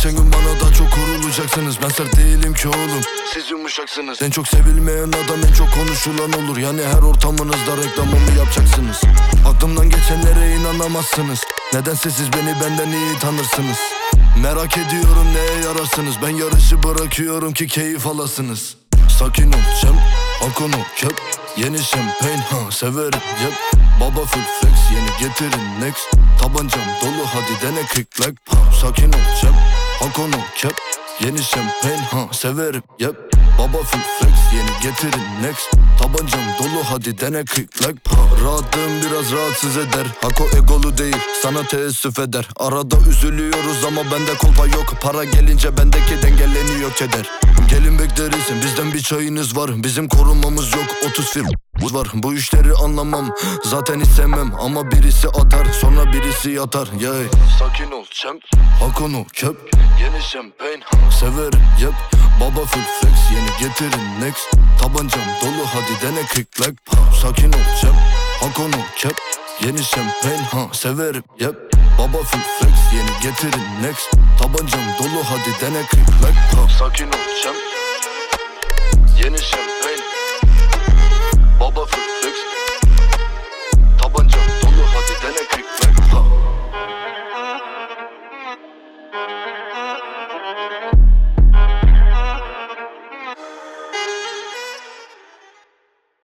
Geçen gün bana daha çok kurulacaksınız. Ben sert değilim ki oğlum, siz yumuşaksınız. En çok sevilmeyen adam en çok konuşulan olur. Yani her ortamınızda reklamımı yapacaksınız. Aklımdan geçenlere inanamazsınız. Nedense siz beni benden iyi tanırsınız. Merak ediyorum neye yararsınız. Ben yarışı bırakıyorum ki keyif alasınız. Sakin ol Cem, Akon ol Kep. Yeni şampagne ha severim yep. Baba full flex yeni getirin next. Tabancam dolu hadi dene kick like ha. Sakin ol Cem, Akon ol Kep. Yeni şampagne ha severim yep. Baba full flex yeni getirin next. Tabancam dolu hadi dene kick like ha. Rahatlığım biraz rahatsız eder. Hako egolu değil sana teessüf eder. Arada üzülüyoruz ama bende kolpa yok. Para gelince bendeki dengeleniyor keder. Gelin bekleriz bizden bir çayınız var. Bizim korunmamız yok 30 film var. Bu işleri anlamam zaten istemem. Ama birisi atar sonra birisi yatar yeah. Sakin ol champ, Akon ol Kep. Yeni şampagne severim yep. Baba full flex yeni getirin next. Tabancam dolu hadi dene kick like ha. Sakin ol champ, Akon ol Kep. Yeni şampagne ha severim yep. Baba full flex yeni getirin next. Tabancam dolu hadi dene kick like ha. Sakin ol champ. Yeni şampagne